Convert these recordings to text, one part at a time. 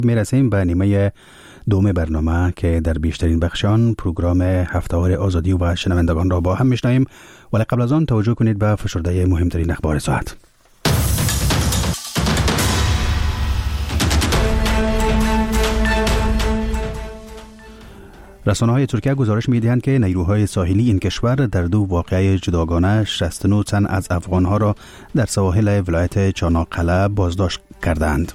میرسیم به نیمه دوم برنامه که در بیشترین بخشان پروگرام هفته‌وار آزادی و شنوندگان را با هم میشنویم، ولی قبل از آن توجه کنید به فشرده مهمترین اخبار ساعت. رسانه‌های ترکیه گزارش می‌دهند که نیروهای ساحلی این کشور در دو واقعه جداگانه 69 تن از افغان‌ها را در سواحل ولایت چاناقله بازداشت کردند.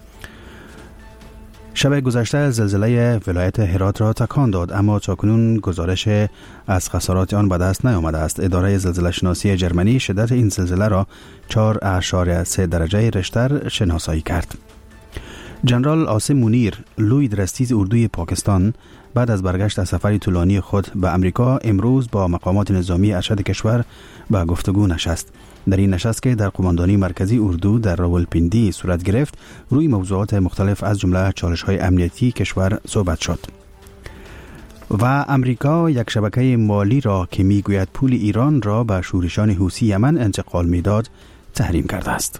شب گذشته زلزله ولایت هرات را تکان داد، اما تاکنون گزارش از خسارات آن به دست نیامده است. اداره زلزله شناسی جرمنی شدت این زلزله را 4.3 درجه ریشتر شناسایی کرد. جنرال عاصم منیر، لوی درستیز اردوی پاکستان، بعد از برگشت از سفری طولانی خود به امریکا امروز با مقامات نظامی ارشد کشور به گفتگو نشست. در این نشست که در قماندانی مرکزی اردو در راولپیندی صورت گرفت، روی موضوعات مختلف از جمله چالش‌های امنیتی کشور صحبت شد. و امریکا یک شبکه مالی را که میگوید پول ایران را به شورشان حوثی یمن انتقال میداد تحریم کرده است.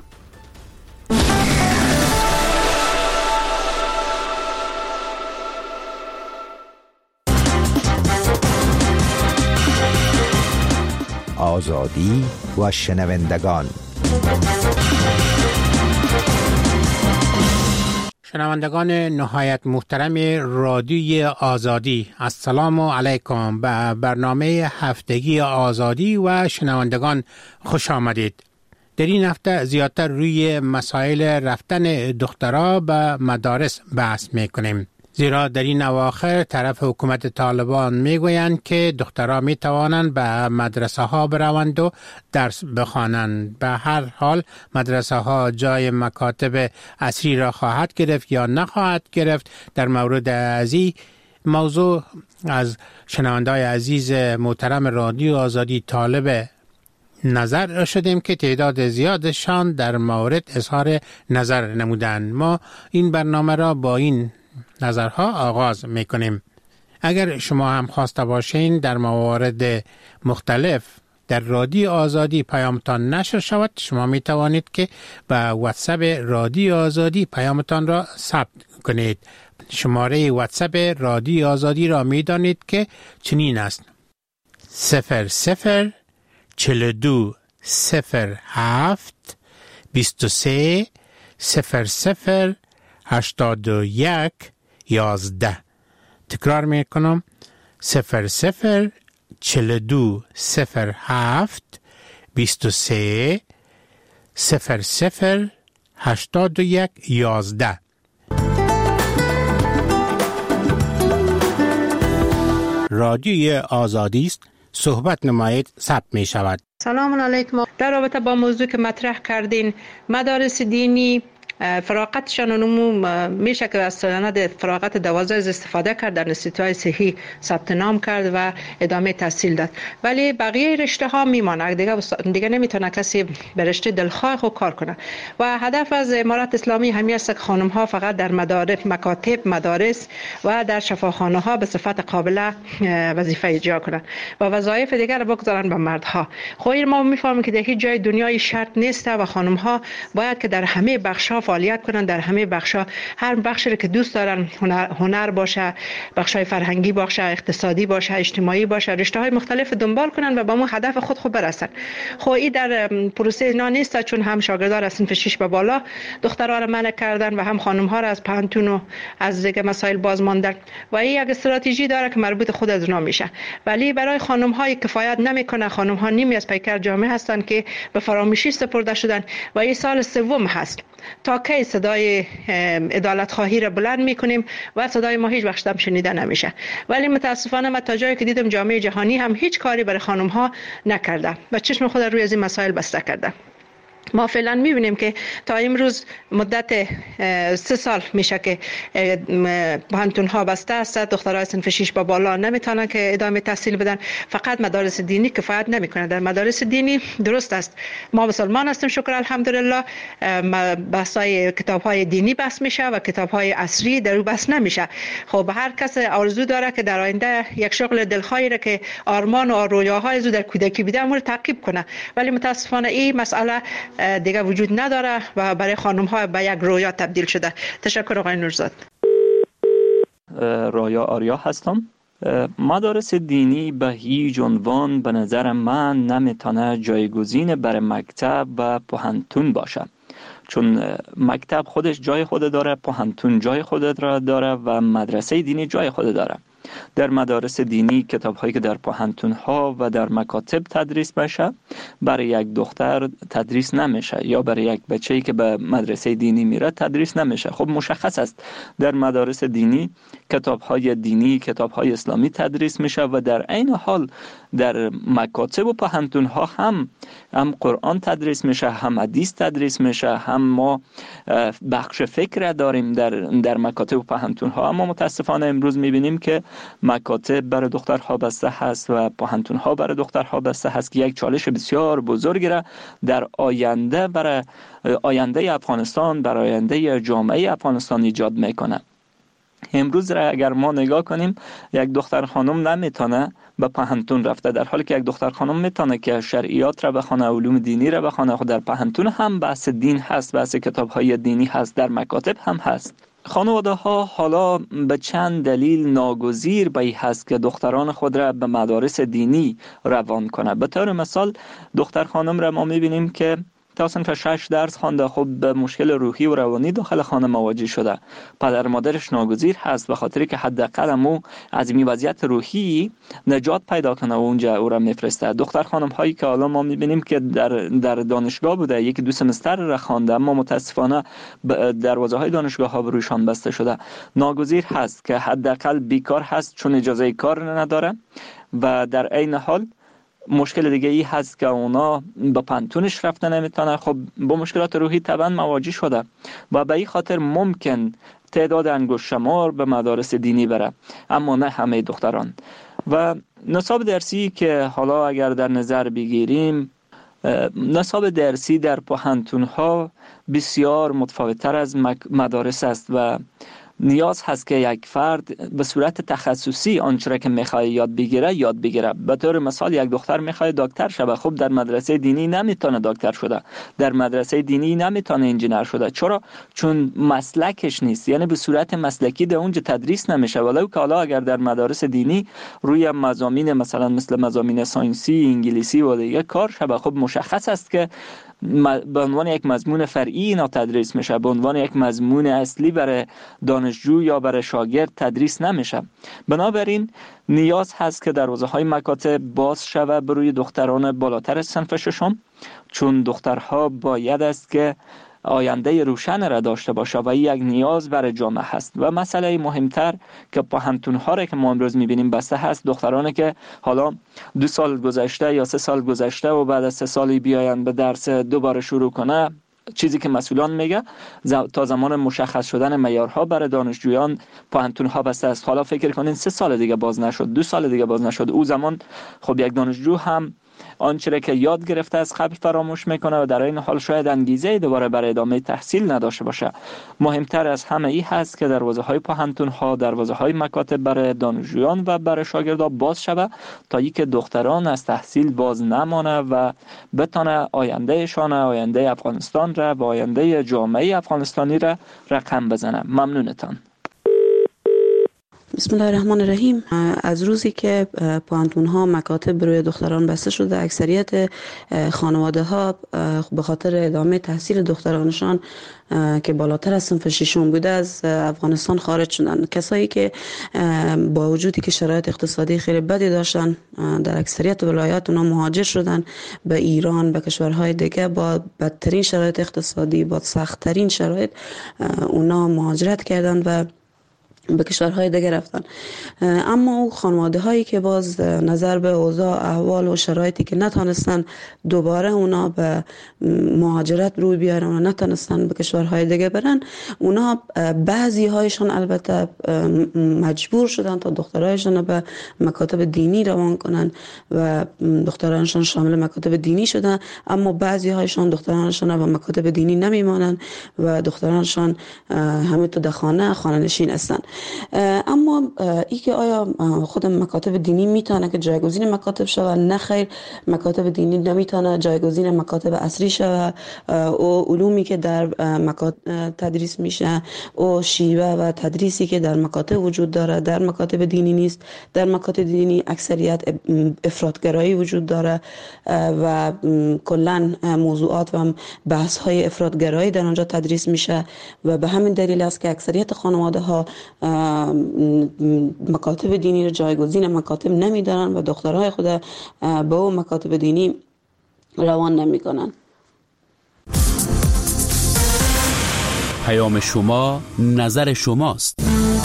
آزادی و شنوندگان. شنوندگان نهایت محترم رادیوی آزادی، السلام علیکم. به برنامه هفتگی آزادی و شنوندگان خوش آمدید. در این هفته زیادتر روی مسائل رفتن دخترها به مدارس بحث میکنیم، زیرا در این اواخر طرف حکومت طالبان میگویند که دخترها میتوانند به مدرسه ها بروند و درس بخوانند. به هر حال مدرسه ها جای مکاتب عصری را خواهد گرفت یا نخواهد گرفت. در مورد این موضوع از شنونده‌های عزیز محترم رادیو آزادی طالب نظر شدیم که تعداد زیادشان در مورد اظهار نظر نمودند. ما این برنامه را با این نظرها آغاز میکنیم. اگر شما هم خواسته باشین در موارد مختلف در رادیو آزادی پیامتان نشر شود، شما می توانید که به واتساپ رادیو آزادی پیامتان را ثبت کنید. شماره واتساپ رادیو آزادی را می دانید که چنین است: 00 42 07 23 00 81 11. تکرار می کنم: 00 42 07 23 00 81 11. رادیوی آزادی است، صحبت نمایید، ثبت می شود. سلام علیکم. در رابطه با موضوع که مطرح کردین، مدارس دینی فراغتشان میشه که از سند فراغت 12 استفاده کرد، در انستیتوهای صحی ثبت نام کرد و ادامه تحصیل داد، ولی بقیه رشته ها میمانه دیگه نمیتونه کسی به رشته دلخواه خود کار کنه. و هدف از امارت اسلامی همین است که خانم ها فقط در مکاتب، مدارس و در شفاخانه ها به صفت قابل وظیفه اجرا کنند و وظایف دیگر را بگذارن به مردها. خب ما میفهمیم که در هیچ جای دنیای شرط نیست و خانم ها باید که در همه بخش ها فعالیت کنن، در همه بخشا، هر بخشی که دوست دارن، هنر باشه، بخشای فرهنگی باشه، اقتصادی باشه، اجتماعی باشه، رشته‌های مختلف دنبال کنن و به اون هدف خود برسن. خب این در پروسه اینا نیست، چون هم شاگردان از صنف 6 به بالا دخترها را منع کردن و هم خانم‌ها را از پانتون و از دیگه مسائل باز ماندن و این یک استراتژی داره که مربوط خود از اونا میشه، ولی برای خانم‌های کفایت نمیکنه. خانم‌ها نیمی از پیکر جامعه هستن که به فراموشی سپرده شدن و این سال سوم هست تا کی صدای عدالت خواهی را بلند میکنیم و صدای ما هیچ وقت هم شنیده نمیشه. ولی متاسفانه من تا جایی که دیدم جامعه جهانی هم هیچ کاری برای خانم ها نکرده و چشم خود روی از این مسائل بسته کرده. ما فعلا میبینیم که تا امروز مدت 3 سال میشه که پانتون ها بسته است، دخترای صنف 6 با بالا نمیتونن که ادامه تحصیل بدن. فقط مدارس دینی کفایت نمیکنه. در مدارس دینی درست است ما مسلمان هستیم، شکر الحمدلله، بحثای کتاب های دینی بحث میشه و کتاب های عصری در او بحث نمیشه. خب هر کس آرزو داره که در آینده یک شغل دلخواهی را که آرمان و رویاهای او در کودکی بوده امور تعقیب کنه، ولی متاسفانه این مسئله دیگه وجود نداره و برای خانم ها به یک رویا تبدیل شده. تشکر آقای نورزاد. رایا آریا هستم. مدارس دینی به هیچ عنوان به نظر من نمیتونه جایگزین برای مکتب و پوهنتون باشه، چون مکتب خودش جای خود داره، پوهنتون جای خود را داره و مدرسه دینی جای خود داره. در مدارس دینی کتاب هایی که در پوهنتون ها و در مکاتب تدریس میشه برای یک دختر تدریس نمیشه، یا برای یک بچه‌ای که به مدرسه دینی میره تدریس نمیشه. خب مشخص است در مدارس دینی کتاب های دینی، کتاب های اسلامی تدریس میشه و در عین حال در مکاتب و پوهنتون ها هم قرآن تدریس میشه، هم حدیث تدریس میشه، هم ما بخش فکر داریم در مکاتب و پوهنتون ها. اما متاسفانه امروز میبینیم که مکاتب برای دخترها بسته هست و پوهنتون ها برای دخترها بسته هست که یک چالش بسیار بزرگی را در آینده برای آینده افغانستان، برای آینده جامعه افغانستان ایجاد میکنه. امروز را اگر ما نگاه کنیم، یک دختر خانم نمیتونه به پوهنتون رفته، در حالی که یک دختر خانم میتونه که شرعیات را بخونه، علوم دینی را بخونه. خود در پوهنتون هم بحث دین هست، بحث کتاب های دینی هست، در مکاتب هم هست. خانواده ها حالا به چند دلیل ناگزیر به این هست که دختران خود را به مدارس دینی روان کنه. به طور مثال دختر خانم را ما میبینیم که تا صنف 6 درس خوانده، خب به مشکل روحی و روانی داخل خانه مواجه شده. پدر مادرش ناگزیر هست به خاطری که حداقل مو از این وضعیت روحی نجات پیدا کنه و اونجا او را میفرسته. دختر خانم هایی که حالا ما میبینیم که در دانشگاه بوده، یکی دو سمستر را خوانده، اما متاسفانه دروازه های دانشگاه ها بروشان بسته شده. ناگزیر هست که حداقل بیکار هست چون اجازه کار نداره و در عین حال مشکل دیگه ای هست که اونا به پوهنتونش رفتن نمیتونه. خب با مشکلات روحی طبعا مواجه شده و به این خاطر ممکن تعداد انگشت شمار به مدارس دینی بره، اما نه همه دختران. و نصاب درسی که حالا اگر در نظر بگیریم، نصاب درسی در پوهنتون ها بسیار متفاوت‌تر از مدارس است و نیاز هست که یک فرد به صورت تخصصی آنچه را که میخواد یاد بگیره. به طور مثال یک دختر میخواد دکتر شه، خب در مدرسه دینی نمیتونه دکتر شده، در مدرسه دینی نمیتونه انجینر شده. چرا؟ چون مسلکش نیست، یعنی به صورت مسلکی در اونجا تدریس نمیشه. ولو که حالا اگر در مدارس دینی روی مضامین مثلا مثل مضامین ساینسی، انگلیسی و دیگه کار شه، خب مشخص است که به عنوان یک مضمون فرعی اینا تدریس میشه، به عنوان یک مضمون اصلی برای دانشجو یا برای شاگرد تدریس نمیشه. بنابراین نیاز هست که دروازه‌های مکاتب باز شود بروی دختران بالاتر از صنف ششم، چون دخترها باید است که آینده روشن را داشته باشه و یک نیاز برای جامعه هست. و مسئله مهمتر که پوهنتون ها را که ما امروز میبینیم بسته هست، دخترانی که حالا 2 سال گذشته یا 3 سال گذشته و بعد از 3 سالی بیاین به درس دوباره شروع کنه، چیزی که مسئولان میگه تا زمان مشخص شدن معیارها برای دانشجویان پوهنتون ها بسته است. حالا فکر کنین 3 سال دیگه باز نشد، 2 سال دیگه باز نشد، او زمان خب یک دانشجو هم آنچه را که یاد گرفته از قبل فراموش میکنه و در این حال شاید انگیزه دوباره برای ادامه تحصیل نداشته باشه. مهمتر از همه ای هست که دروازه های پوهنتون ها، دروازه های مکاتب برای دانشجویان و برای شاگردان باز شود تا اینکه دختران از تحصیل باز نمانه و بتونه آیندهشان، آینده افغانستان را و آینده جامعه افغانستانی را رقم بزنه. ممنونتان. بسم الله الرحمن الرحیم. از روزی که پوهنتون ها مکاتب برای دختران بسته شده، اکثریت خانواده ها به خاطر ادامه تحصیل دخترانشان که بالاتر از صنف 6 بوده از افغانستان خارج شدند. کسایی که با وجودی که شرایط اقتصادی خیلی بدی داشتن در اکثریت ولایات اونا مهاجر شدن به ایران، به کشورهای دیگه با بدترین شرایط اقتصادی، با سخت‌ترین شرایط اونا مهاجرت کردند و به کشورهای دیگه رفتن. اما او خانواده هایی که باز نظر به اوضاع احوال و شرایطی که نتونستن دوباره اونا به مهاجرت روی بیارن و نتونستن به کشورهای دیگه برن، اونا بعضی هایشان البته مجبور شدن تا دخترایشان به مکاتب دینی روان کنن و دخترانشان شامل مکاتب دینی شدن، اما بعضی هایشان دخترانشان به مکاتب دینی نمیمانن و دخترانشان همینطور در خانه نشین هستن. اما ای که آیا خود مکاتب دینی میتونه که جایگزین مکاتب شود؟ نه خیر، مکاتب دینی نمیتونه جایگزین مکاتب عصری شود. او علومی که در مکاتب تدریس میشه او شیوه و تدریسی که در مکاتب وجود داره در مکاتب دینی نیست. در مکاتب دینی اکثریت افراطگرایی وجود داره و کلا موضوعات و بحث های افراطگرایی در آنجا تدریس میشه و به همین دلیل است که اکثریت خانواده ها مکاتب دینی رو جایگزین مکاتب نمیدارن و دخترهای خود به اون مکاتب دینی روان نمیکنن. پیام شما نظر شماست.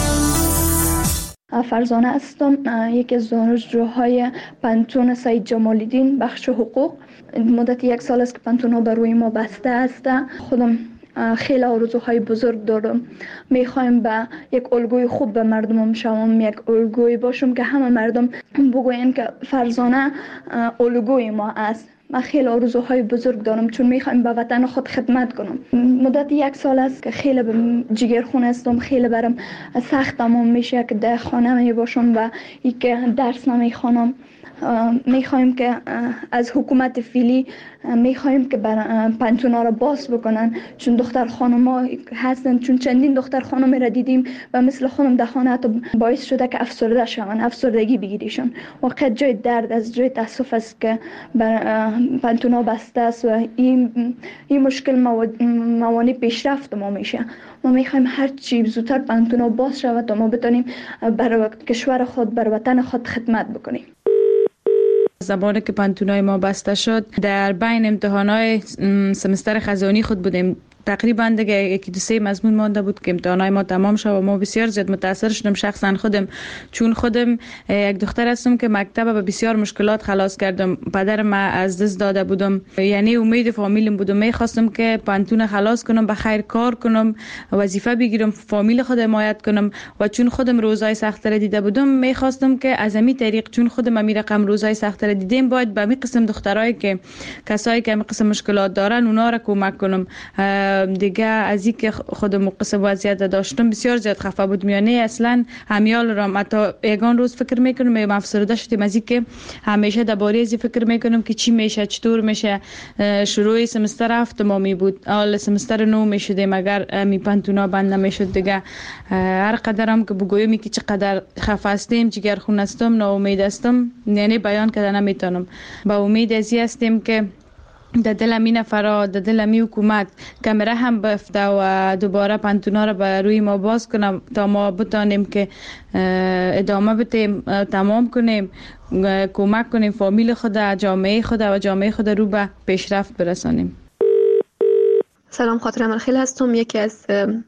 فرزانه هستم، یکی از دانشجوهای پانتون سید جمال الدین بخش حقوق. مدت 1 سال است که پانتون ها بر روی ما بسته است. خودم خیلی آرزوهای بزرگ دارم. میخوایم به یک الگوی خوب به مردمم شوم، یک الگوی باشم که همه مردم بگوین که فرزانه الگوی ما است. من خیلی آرزوهای بزرگ دارم چون میخوایم به وطن خود خدمت کنم. مدت 1 سال است که خیلی جگرخون هستم، خیلی برام سخت تمام میشه که در خانه می باشم و ای که درس نمیخوانم. میخوایم که از حکومت فعلی میخوایم که پانتونا را باز بکنن، چون دختر خانم‌ها هستن، چون چندین دختر خانم را دیدیم و مثل خانم در خانه حتی باعث شده که افسرده شوند، افسردگی بگیریشون. واقعا جای درد از جای تاسف است که پانتونا بسته است و این مشکل موانع پیشرفت ما میشه. ما میخوایم هر چی زودتر پانتونا باز شود تا ما بتونیم برای کشور خود، برای وطن خود خدمت بکنیم. زمانی که پانتونای ما بسته شد در بین امتحانات سمستر خزانی خود بودیم. تقریبا دیگه 1-2 مضمون مانده بود که امتحانات ما تمام شد و ما بسیار زیاد متاثر شدم شخصا خودم، چون خودم یک دختر هستم که مکتب به بسیار مشکلات خلاص کردم. پدر ما از دست داده بودم، یعنی امید فامیلم بودم. میخواستم که پانتون خلاص کنم، به خیر کار کنم، وظیفه بگیرم، فامیل خود حمایت کنم و چون خودم روزای سخت را دیده بودم میخواستم که از همین طریق، چون خودم همین رقم روزای سخت را دیدم، باید به همین قسم دخترایی که کسایی که همین قسم مشکلات دارن اونا را کمک کنم. دیگه از این که خودم قسم وضعیت داشتم بسیار زیاد خفه بودم، یعنی اصلا همیال را حتی یگان روز فکر میکنم افسرده شدم از این که همیشه درباره از فکر میکنم که چی میشه، چطور میشه. شروع سمستر 7 می بود، اول سمستر 9 میشدیم اگر می پانتونا بند نمیشد. دیگه هر قدرم که بگویم که چقدر خفه هستم، جگرخون هستم، ناامید هستم، یعنی بیان کردن نمیتونم. با امید ازی هستیم که در دل می نفرات، در دل می حکومت کمره هم بفته و دوباره پانتونا را به روی ما باز کنم تا ما بتانیم که ادامه بدیم، تمام کنیم، کمک کنیم فامیل خود، جامعه خود و جامعه خود رو به پیشرفت برسانیم. سلام، خاطر امرخیل هستم، یکی از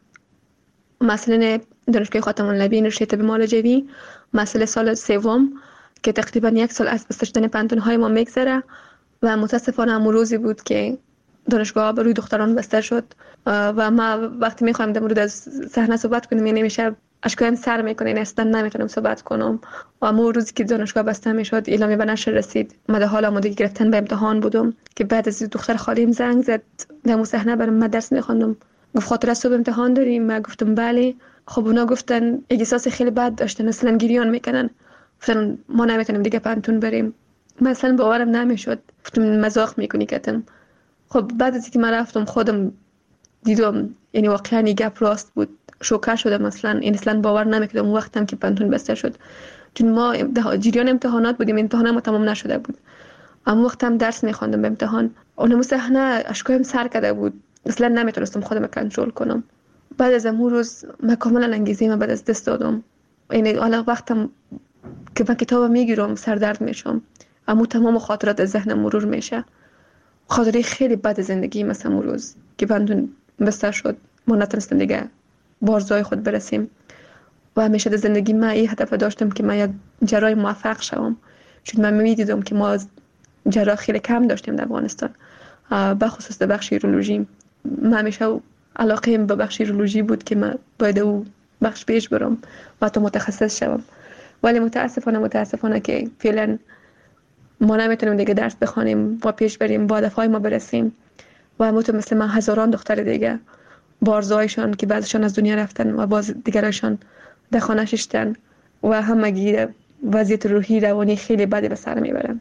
مسئولین دانشگاه خاتم النبیین رشته طب معالجوی، مسئول سال 3 که تقریبا 1 سال از بسته شدن پانتون‌های ما میگذره و متاسفانه همون روزی بود که دانشگاه به روی دختران بسته شد و ما وقتی میخوایم در مورد از صحنه صحبت کنیم یعنی نمیشه، اشکایم سر میکنه، این اصلا نمیتونم صحبت کنم. و همون روزی که دانشگاه بسته میشد اعلامیه به نشر رسید، من در حال آمادگی گرفتن به امتحان بودم که بعد از دختر خالیم زنگ زد در اون صحنه برام، من درس میخوندم، گفت خاطر از صبح امتحان داریم؟ من گفتم بله. خب اونا گفتن احساس خیلی بد داشتن، اصلا گریان میکنن، گفتن ما نمیتونیم دیگه پانتون بریم. مثلا باورم نمیشد، گفتم مزاق میکنی کتم. خب بعد از اینکه من رفتم خودم دیدم یعنی واقعا این گپ راست بود، شوکه شدم. مثلا این اصلا باور نمیکردم اون وقتم که پانتون بسته شد، چون ما جریان امتحانات بودیم، امتحان ما تمام نشده بود، اما وقتم درس میخوندم به امتحان. اون صحنه اشکایم سر کرده بود، اصلا نمیتونستم خودم کنترل کنم. بعد از اون روز من کاملا انگیزه‌ام بعد از دست دادم، یعنی حالا وقتم که من کتاب میگیرم سردرد میشم، اما تمام خاطرات از ذهنم مرور میشه. خاطره خیلی بد زندگی مثلا اون روز که پانتون بسته شد، ما نتونستم دیگه بارزای خود برسیم و همیشه در زندگی من این هدف داشتم که من یک جراح موفق شوم، چون من میدیدم که ما جراح خیلی کم داشتیم در افغانستان، به خصوص در بخش یورولوژی. من همیشه علاقه به بخش یورولوژی بود که من باید او بخش پیش برم و تا متخصص شوم، ولی متاسفانه که فعلا ما نمیتونیم دیگه درس بخوانیم و پیش بریم، با هدفهای ما برسیم. و مثل من هزاران دختر دیگه بارزایشان که بعضشان از دنیا رفتن و باز دیگرشان در خانه ششتن و همگی وضعیت روحی روانی خیلی بدی به سر میبرن.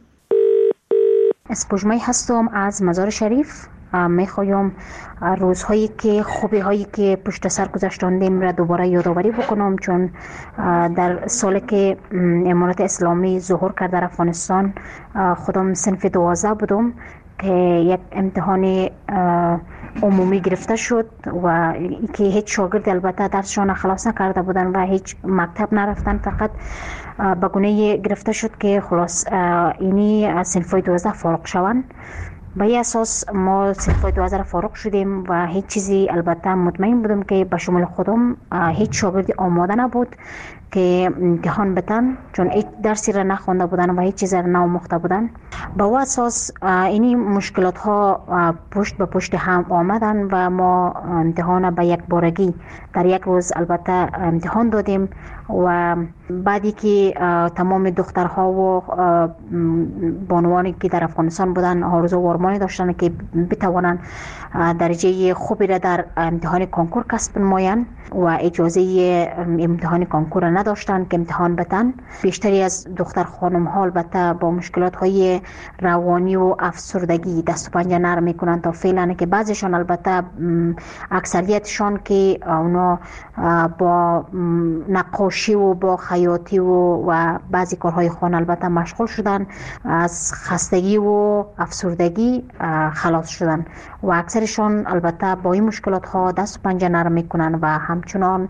اسپوجمای هستم از مزار شریف. میخوایم روزهایی که خوبی هایی که پشت سر گذاشتیم را دوباره یادآوری بکنم، چون در سالی که امارت اسلامی ظهور کرد در افغانستان خودم صنف 12 بودم که یک امتحان عمومی گرفته شد و که هیچ شاگرد البته درسشان خلاص نکرده بودن و هیچ مکتب نرفتن، فقط به گونه گرفته شد که خلاص اینی صنف 12 فارغ شوند. به این اساس ما صنف 12 فارغ شدیم و هیچ چیزی البته مطمئن بودم که به شمول خودم هیچ شاگردی آماده نبود که امتحان بتن، چون هیچ درسی را نخوانده بودن و هیچ چیز را نآموخته بودن. با او اساس اینی مشکلات ها پشت به پشت هم آمدن و ما امتحان به یک بارگی در یک روز البته امتحان دادیم و بعدی که تمام دخترها و بانوانی که در افغانستان بودن آرزو و آرمانی داشتن که بتوانند درجه خوبی را در امتحان کنکور کسب نمایند و اجازه امتحان کنکور را نداشتند که امتحان بتن. بیشتری از دختر خانم ها البته با مشکلات های روانی و افسردگی دست و پنجه نرم میکنن تا فعلا، که بعضیشان البته اکثریتشان که اونا با نقاشی و با خیاطی و بعضی کارهای خانه البته مشغول شدن، از خستگی و افسردگی خلاص شدن و اکثرشان البته با این مشکلات ها دست و پنجه نرم میکنن و همچنان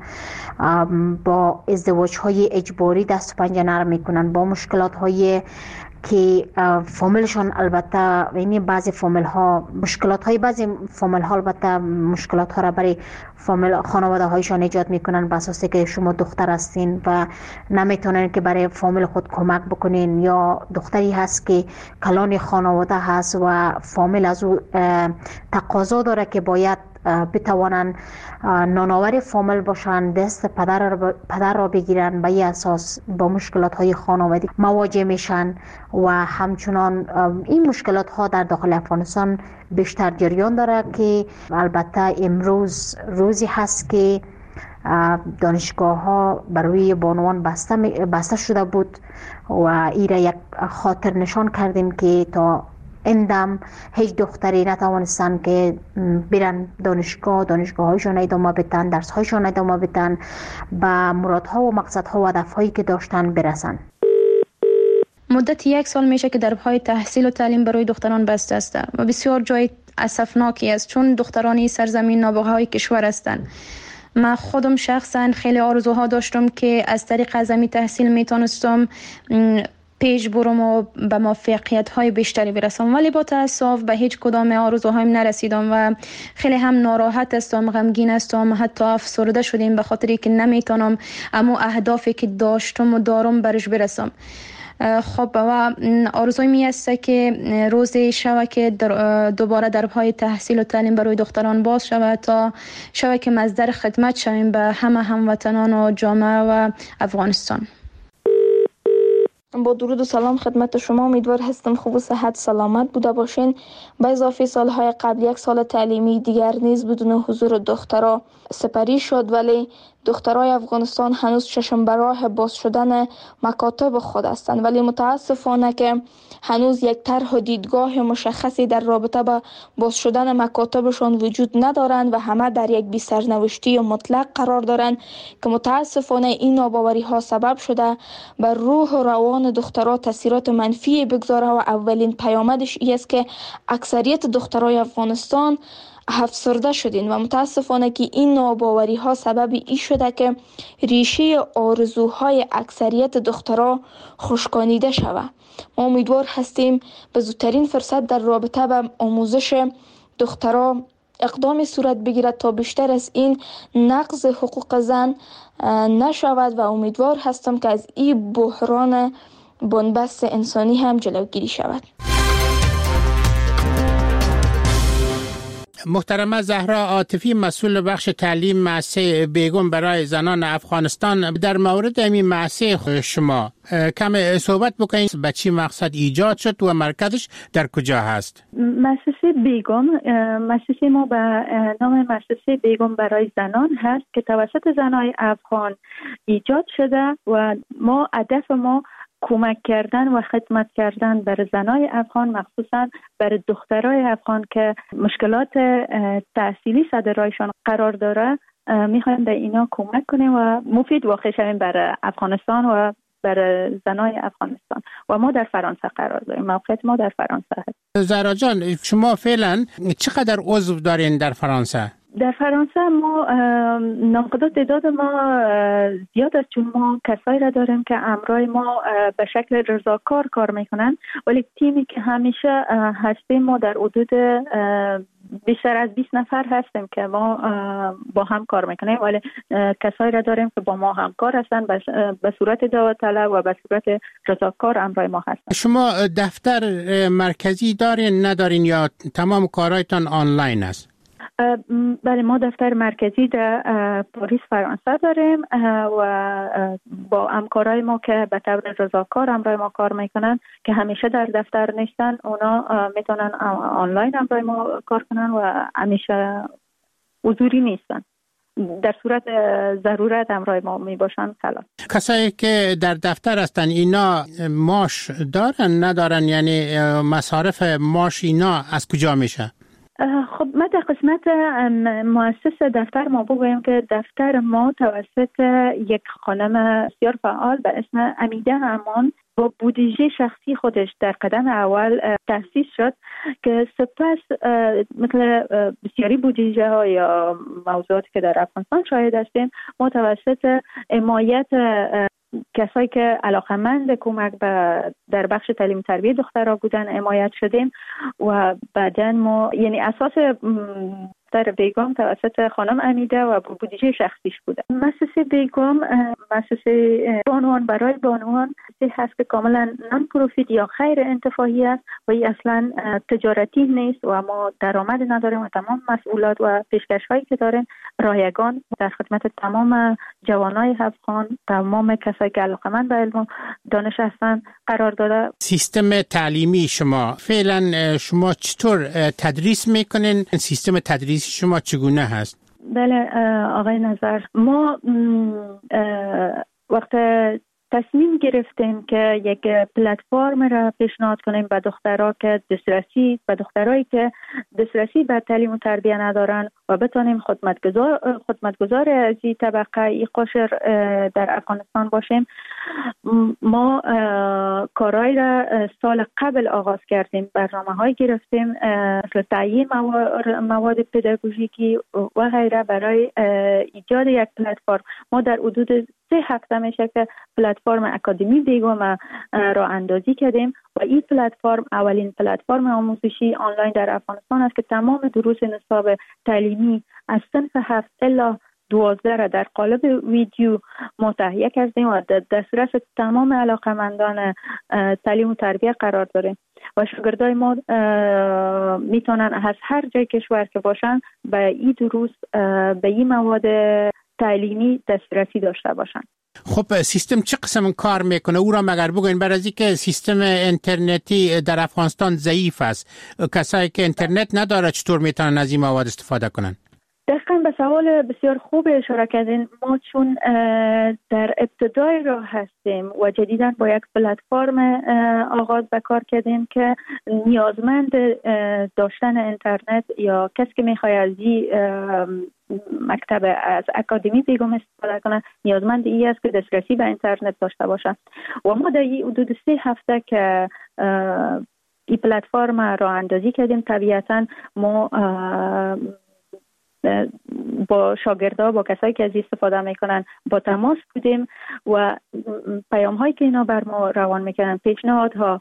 با ازدواج های اجباری دست و پنجه نرم میکنن، با مشکلات های که فامیلشان البته یعنی بعضی فامیل ها مشکلات های بعضی فامیل ها البته مشکلات ها را برای فامیل خانواده هایشان ایجاد میکنن به اساس که شما دختر هستین و نمیتونن که برای فامیل خود کمک بکنین، یا دختری هست که کلان خانواده هست و فامیل از او تقاضا داره که باید بتوانند نانآور فامیل باشند، دست پدر را بگیرن. به این اساس با مشکلات های خانوادگی مواجه میشن و همچنان این مشکلات ها در داخل افغانستان بیشتر جریان داره که البته امروز روزی هست که دانشگاه ها برای بانوان بسته شده بود و این را یک خاطر نشان کردیم که تا اندم هیچ دختری نتوانستن که برن دانشگاه هایشان ادامه بدن، درس هایشان ادامه بدن، به مرادها و مقصدها و هدفهایی که داشتن برسن. مدت 1 سال میشه که دربهای تحصیل و تعلیم برای دختران بسته است و بسیار جای اسفناکی است، چون دخترانی سرزمین نابغه‌های کشور هستند. من خودم شخصا خیلی آرزوها داشتم که از طریق اعظمی تحصیل میتونستم پیش برم و به موفقیت های بیشتری برسم، ولی با تاسف به هیچ کدام آرزوهایم نرسیدم و خیلی هم ناراحت هستم، غمگین هستم، حتی افسرده شدم به خاطری که نمیتونم اما اهدافی که داشتم و دارم برش برسم. خب و آرزوی می است که روزی شود که دوباره دربهای تحصیل و تعلیم برای دختران باز شود تا شود که مصدر خدمت شویم به همه هموطنان و جامعه و افغانستان. با درود و سلام خدمت شما، امیدوار هستم خوب و صحت سلامت بوده باشین. به اضافه سالهای قبل 1 سال تعلیمی دیگر نیز بدون حضور دخترها سپری شد، ولی دخترای افغانستان هنوز چشم به راه باز شدن مکاتب خود هستند، ولی متاسفانه که هنوز یک طرح و دیدگاه مشخصی در رابطه با باز شدن مکاتبشان وجود ندارند و همه در یک بی سرنوشتی مطلق قرار دارند که متاسفانه این ناباوری ها سبب شده بر روح و روان دخترها تاثیرات منفی بگذاره و اولین پیامدش است که اکثریت دخترای افغانستان افسرده شدین و متاسفانه که این ناباوری ها سبب ای شده که ریشه آرزوهای اکثریت دخترها خشکانیده شود. ما امیدوار هستیم به زودترین فرصت در رابطه با آموزش دخترها اقدام صورت بگیرد تا بیشتر از این نقض حقوق زن نشود و امیدوار هستم که از این بحران بنبست انسانی هم جلوگیری شود. محترمه زهرا عاطفی، مسئول بخش تعلیم مؤسسه بیگم برای زنان افغانستان، در مورد این مؤسسه شما کم صحبت بکنید. به چی مقصد ایجاد شد و مرکزش در کجا هست؟ مؤسسه بیگم، مؤسسه ما به نام مؤسسه بیگم برای زنان هست که توسط زنای افغان ایجاد شده و هدف ما کمک کردن و خدمت کردن بر زنای افغان، مخصوصا بر دخترای افغان که مشکلات تحصیلی سر راهشان قرار داره. میخوایم به اینا کمک کنیم و مفید واقع شویم بر افغانستان و بر زنای افغانستان. و ما در فرانسه قرار داریم، موقعیت ما در فرانسه هست. زهرا جان، شما فعلا چقدر عضو دارین در فرانسه؟ در فرانسه ما نامزد تعداد ما زیاد است، چون ما کسایی را داریم که همراه ما به شکل رضاکار کار میکنن، ولی تیمی که همیشه هستیم ما در حدود بیشتر از 20 نفر هستیم که ما با هم کار میکنیم، ولی کسایی را داریم که با ما همکار هستن به صورت داوطلب و به صورت رضاکار همراه ما هستن. شما دفتر مرکزی دارین ندارین یا تمام کارهایتان آنلاین است؟ بله، ما دفتر مرکزی در پاریس فرانسه داریم و با همکارای ما که به طور رضاکار همراه ما کار میکنن که همیشه در دفتر نیستن، اونا میتونن آنلاین همراه ما کار کنن و همیشه حضوری نیستن. در صورت ضرورت همراه ما می باشن خلاص. کسایی که در دفتر هستن اینا معاش دارن ندارن؟ یعنی مصارف معاش اینا از کجا میشه؟ خب ما در قسمت مؤسس دفتر ما بگویم که دفتر ما توسط یک خانم بسیار فعال به اسم امیده امان با بودجه شخصی خودش در قدم اول تأسیس شد که سپس مثل بسیاری بودجه ها یا موضوعاتی که در افغانستان شاهد هستیم، ما توسط حمایت کسایی که علاقمند کمک در بخش تعلیم تربیت دخترها بودن حمایت شدیم و بعداً ما یعنی اساس در بیگم توسط خانم امیده و بودجه شخصیش بوده. مؤسسه بیگم مؤسسه بانوان برای بانوان هست که کاملا نان پروفیت یا غیر انتفاعی است و این اصلا تجارتی نیست و ما درآمد نداریم و تمام مسئولات و پیشکش‌هایی که داریم رایگان در خدمت تمام جوانای افغان، تمام کسایی که علاقه‌مند به علم و دانش هستن قرار داده. سیستم تعلیمی شما فعلا شما چطور تدریس میکنین؟ سیستم تدریس شما چگونه هست؟ بله آقای نظر، ما وقت تصمیم گرفتیم که یک پلتفرم را پیشنهاد کنیم به دخترها که دخترایی که دسترسی به تعلیم و تربیت ندارن و بتونیم خدمتگزار از این طبقه این قشر در افغانستان باشیم. ما کارهای را سال قبل آغاز کردیم، برنامه‌های گرفتیم مثل تعیین مواد پداگوژیکی و غیره برای ایجاد یک پلتفرم. ما در حدود 3 هفته میشه که پلتفرم اکادمی بیگم را اندازی کردیم و این پلتفرم اولین پلتفرم آموزشی آنلاین در افغانستان است که تمام دروس نصاب تعلیمی از صنف 7 الی 12 را در قالب ویدیو ما تهیه کردیم و در دسترس تمام علاقمندان تعلیم و تربیت قرار داریم و شاگردای ما میتونن از هر جای کشور که باشن به این دروس به این مواد تعلیمی دسترسی داشته باشن. خب سیستم چه قسم کار میکنه؟ او را مگر بگوین، برای اینکه سیستم اینترنتی در افغانستان ضعیف است. کسایی که اینترنت نداره چطور میتونن از این مواد استفاده کنن؟ دقیقاً به سوال بسیار خوب اشاره کردین. ما چون در ابتدای راه هستیم و جدیداً با یک پلتفرم آغاز به کار کردیم که نیازمند داشتن اینترنت یا کسی که میخواد از مکتب از اکادمی بیگم استفاده کنه نیازمند این است که دسترسی به اینترنت داشته باشه و ما در این حدود 3 هفته که این پلتفرم را اندازی کردیم، طبیعتاً ما با شاگردها، با کسایی که از استفاده میکنن با تماس بودیم و پیام هایی که اینا بر ما روان میکنن، پیشنهادها،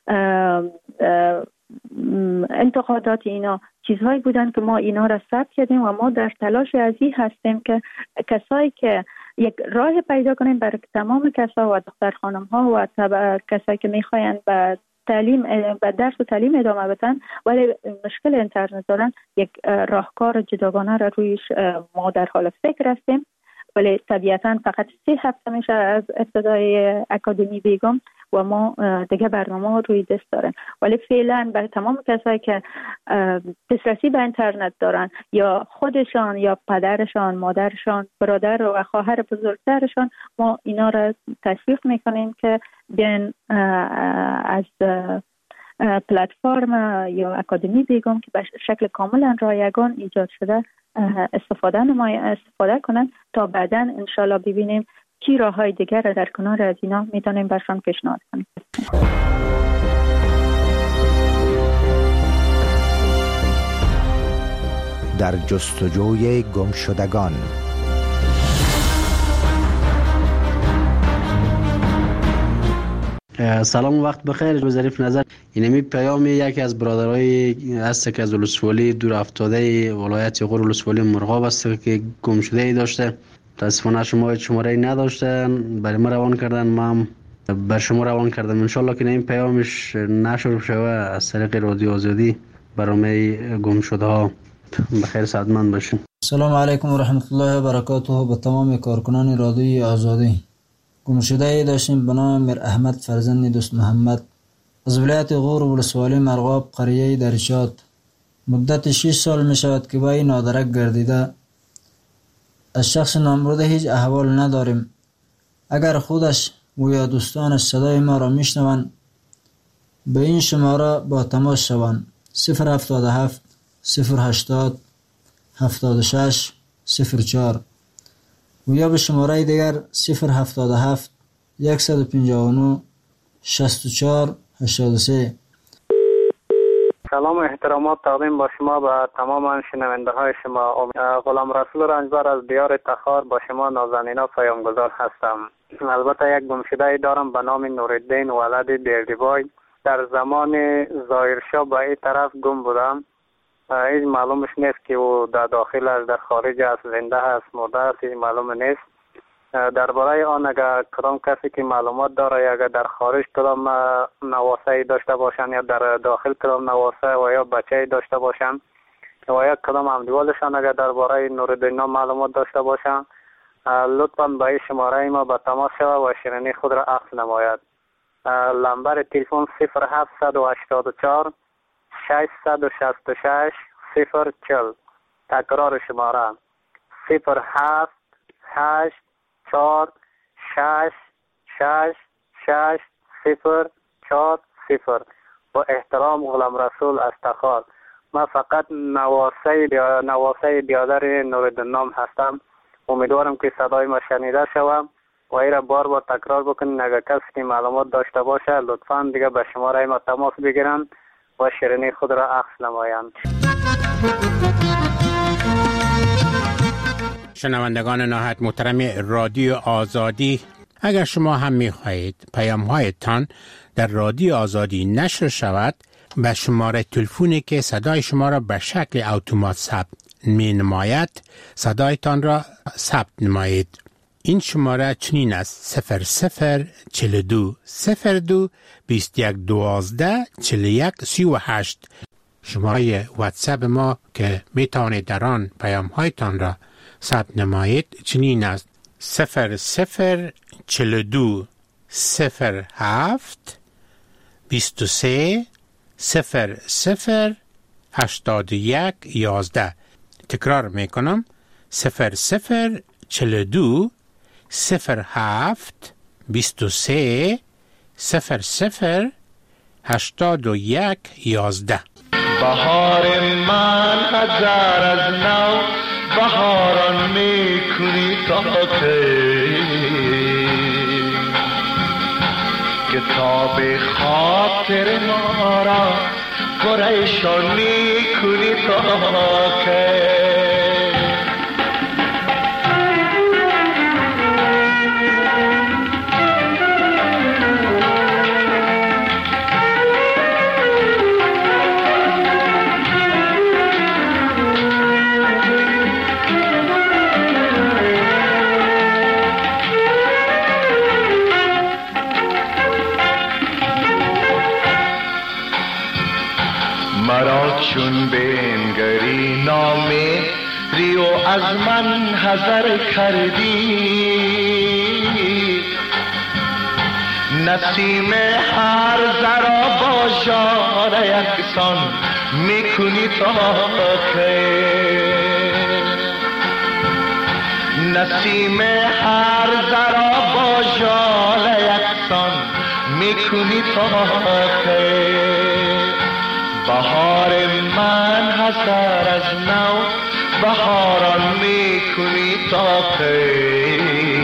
انتقادات اینا چیزهایی بودن که ما اینا را ثبت کردیم و ما در تلاش ازی هستیم که کسایی که یک راه پیدا کنیم برای تمام کسا و دختر خانم ها و کسایی که میخواین به تعلیم به درس و تعلیم ادامه بدن ولی مشکل اینترنت دارن، یک راهکار جداگانه را رویش ما در حال فکر هستیم. ولی طبیعتا فقط 3 هفته میشه از ابتدای اکادمی بیگم و ما دیگه برنامه روی دست دارن. ولی فعلا برای تمام کسایی که دسترسی به اینترنت دارن یا خودشان یا پدرشان، مادرشان، برادر و خواهر بزرگترشان، ما اینا را تشویق میکنیم که بیان از پلتفرم یا اکادمی بیگم که به شکل کاملا رایگان ایجاد شده استفاده کنن تا بعدا انشالله ببینیم کی راههای دیگر را در کنار از اینا میتونیم برشان پیشنهاد کنیم. در جستجوی گمشدگان. سلام و وقت بخیر. به ظریف نظر اینمی پیام یکی از برادرای هست که از ولسوالی دور افتاده ولایت غور ولسوالی مرغاب است که گم شده ای داشته. متاسفانه شماره نداشته، برای ما روان کردن، ما هم بر شما روان کردم. انشالله که این پیامش نشر شوه از طریق رادیو آزادی برنامه گم شده ها. بخیر سعادتمند باشین. سلام علیکم و رحمت الله و برکاته به تمام کارکنان رادیوی آزادی. گم شده ای داشتیم به نام میر احمد فرزند دوست محمد از ولایت غور ولسوالی مرغاب قریه درشاد. مدت 6 سال می شود که با این نادرک گردیده. از شخص نامبرده هیچ احوال نداریم. اگر خودش و یا دوستانش صدای ما را میشنوند به این شماره با تماس شوند: 077 080 76 04 و یا به شماره دیگر 077 159 64 83. سلام و احترامات تقدیم با شما به تمام شنونده های شما. غلام رسول رنجبر از دیار تخار با شما نازنینا پیامگذار هستم. البته یک گمشده دارم به نام نورالدین ولد بیردیبای. در زمان ظاهرشاه به این طرف گم بودم. هیچ معلومش نیست که او در داخل است، در خارج است، زنده است، مرده است، هیچ معلوم نیست. درباره آن اگر کدام کسی که معلومات داره یا اگر در خارج کدام نواسه داشته باشن یا در داخل کدام نواسه و یا بچه داشته باشن و یا کدام همدیوالشان اگر درباره نورالدین معلومات داشته باشن، لطفاً به این شماره ما به تماس شود و شیرینی خود را عکس نماید. نمبر تلفن 0784 666 040. تکرار شماره 078 4 6 6 6 0 4 0. با احترام غلام رسول از تخار. من فقط نواسه بیادر نورالدین هستم. امیدوارم که صدای ما شنیده شوم و این را بار بار تکرار بکنین. اگر کسی که معلومات داشته باشه لطفاً دیگه به شماره ما تماس بگیرن و شیرینی خود را عکس نمایند. شنوندگان نهایت محترم رادیو آزادی، اگر شما هم می‌خواهید پیام‌هایتان در رادیو آزادی نشر شود، به شماره تلفنی که صدای شما را به شکل اتومات ثبت می‌نماید صدایتان را ثبت نمایید. این شماره چنین است: 0042 02 21 12 41 38. شماره واتساپ ما که میتوانید در آن پیام‌هایتان را ثبت نمایید چنین است: 0042 07 23 00 81 11. تکرار میکنم: 0042 07 23 00 81 11. بهار من هزار از نو بهاران میکنی تا کتاب خاطر ما را پریشان میکنی تا چون بنگری نامه ریو از من حذر کردی، نسیم هر ذرا با ژاله یکسان میکنی تا خیر، نسیم هر ذرا با ژاله یکسان میکنی تا خیر. بهار من حسر از نو بهاران میکنی تا خیر.